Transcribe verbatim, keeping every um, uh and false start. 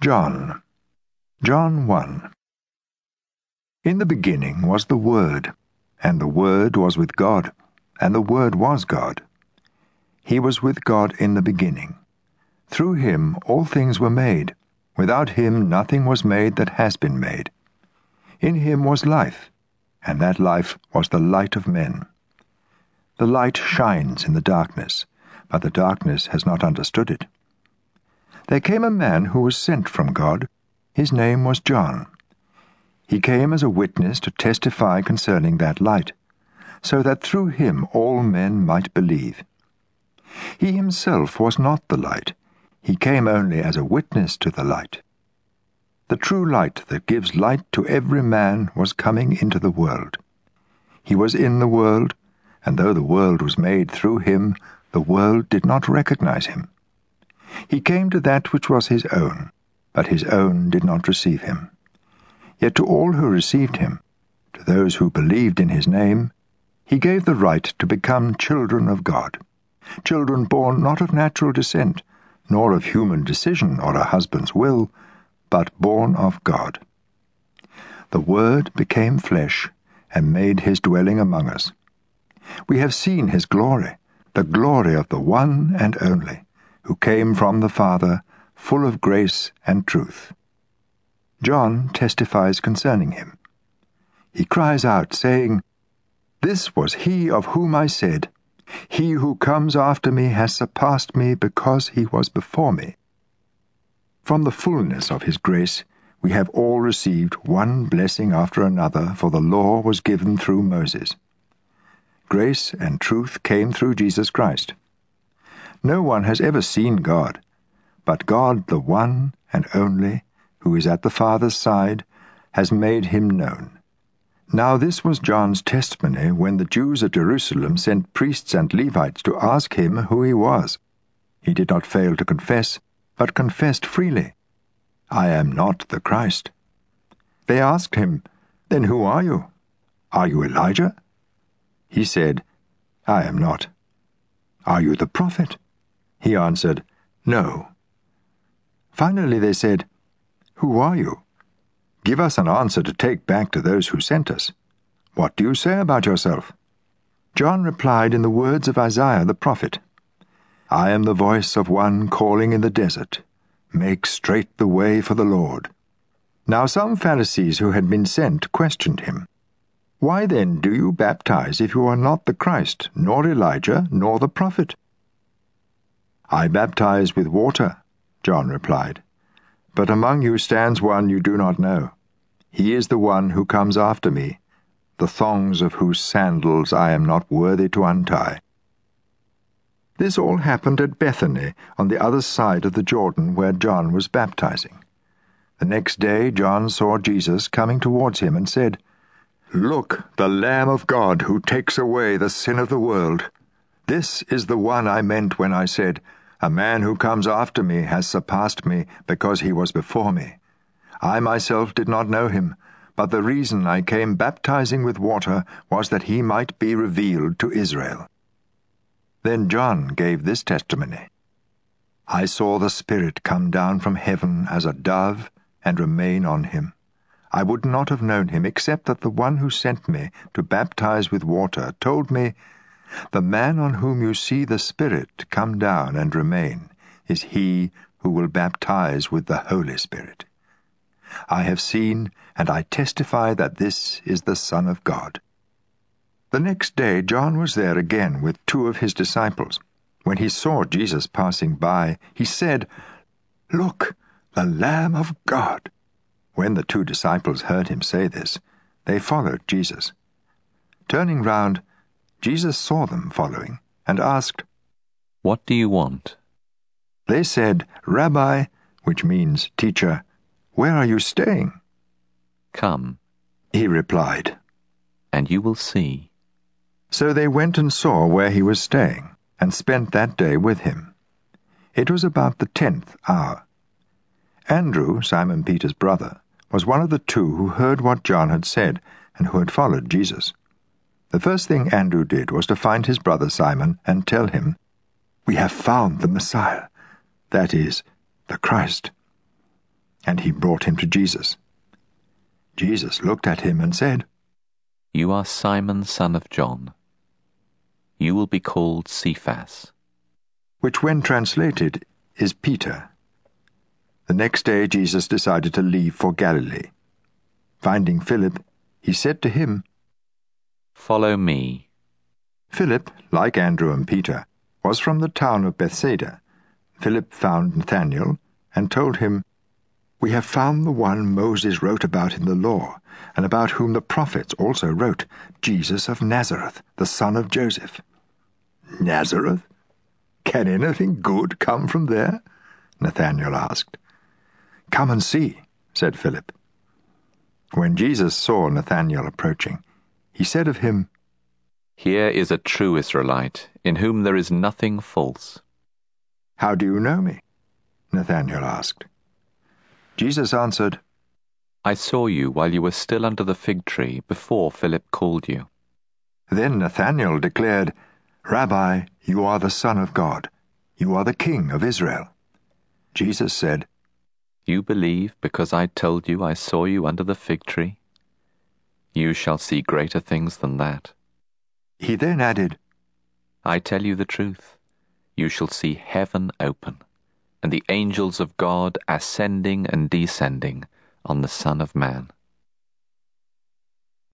John. John one. In the beginning was the Word, and the Word was with God, and the Word was God. He was with God in the beginning. Through him all things were made. Without him nothing was made that has been made. In him was life, and that life was the light of men. The light shines in the darkness, but the darkness has not understood it. There came a man who was sent from God. His name was John. He came as a witness to testify concerning that light, so that through him all men might believe. He himself was not the light. He came only as a witness to the light. The true light that gives light to every man was coming into the world. He was in the world, and though the world was made through him, the world did not recognize him. He came to that which was his own, but his own did not receive him. Yet to all who received him, to those who believed in his name, he gave the right to become children of God, children born not of natural descent, nor of human decision or a husband's will, but born of God. The Word became flesh and made his dwelling among us. We have seen his glory, the glory of the one and only, who came from the Father, full of grace and truth. John testifies concerning him. He cries out, saying, "This was he of whom I said, He who comes after me has surpassed me because he was before me." From the fullness of his grace we have all received one blessing after another, for the law was given through Moses. Grace and truth came through Jesus Christ. No one has ever seen God, but God, the one and only, who is at the Father's side, has made him known. Now this was John's testimony when the Jews at Jerusalem sent priests and Levites to ask him who he was. He did not fail to confess, but confessed freely, "I am not the Christ." They asked him, "Then who are you? Are you Elijah?" He said, "I am not." "Are you the prophet?" He answered, "No." Finally they said, "Who are you? Give us an answer to take back to those who sent us. What do you say about yourself?" John replied in the words of Isaiah the prophet, "I am the voice of one calling in the desert, make straight the way for the Lord." Now some Pharisees who had been sent questioned him, "Why then do you baptize if you are not the Christ, nor Elijah, nor the prophet?" "I baptize with water," John replied, "but among you stands one you do not know. He is the one who comes after me, the thongs of whose sandals I am not worthy to untie." This all happened at Bethany, on the other side of the Jordan, where John was baptizing. The next day John saw Jesus coming towards him and said, "Look, the Lamb of God who takes away the sin of the world. This is the one I meant when I said, 'A man who comes after me has surpassed me because he was before me.' I myself did not know him, but the reason I came baptizing with water was that he might be revealed to Israel." Then John gave this testimony, "I saw the Spirit come down from heaven as a dove and remain on him. I would not have known him except that the one who sent me to baptize with water told me, 'The man on whom you see the Spirit come down and remain is he who will baptize with the Holy Spirit.' I have seen, and I testify that this is the Son of God." The next day John was there again with two of his disciples. When he saw Jesus passing by, he said, "Look, the Lamb of God." When the two disciples heard him say this, they followed Jesus. Turning round, Jesus saw them following, and asked, "What do you want?" They said, "Rabbi," which means teacher, "where are you staying?" "Come," he replied, "and you will see." So they went and saw where he was staying, and spent that day with him. It was about the tenth hour. Andrew, Simon Peter's brother, was one of the two who heard what John had said, and who had followed Jesus. The first thing Andrew did was to find his brother Simon and tell him, "We have found the Messiah," that is, the Christ. And he brought him to Jesus. Jesus looked at him and said, You are Simon, son of John. You will be called Cephas. Which when translated is Peter. The next day Jesus decided to leave for Galilee. Finding Philip, he said to him, Follow me. Philip, like Andrew and Peter, was from the town of Bethsaida. Philip found Nathanael and told him, We have found the one Moses wrote about in the law, and about whom the prophets also wrote, Jesus of Nazareth, the son of Joseph. Nazareth? Can anything good come from there? Nathanael asked. Come and see, said Philip. When Jesus saw Nathanael approaching, he said of him, Here is a true Israelite, in whom there is nothing false. How do you know me? Nathanael asked. Jesus answered, I saw you while you were still under the fig tree, before Philip called you. Then Nathanael declared, Rabbi, you are the Son of God. You are the King of Israel. Jesus said, You believe because I told you I saw you under the fig tree? You shall see greater things than that. He then added, I tell you the truth. You shall see heaven open, and the angels of God ascending and descending on the Son of Man.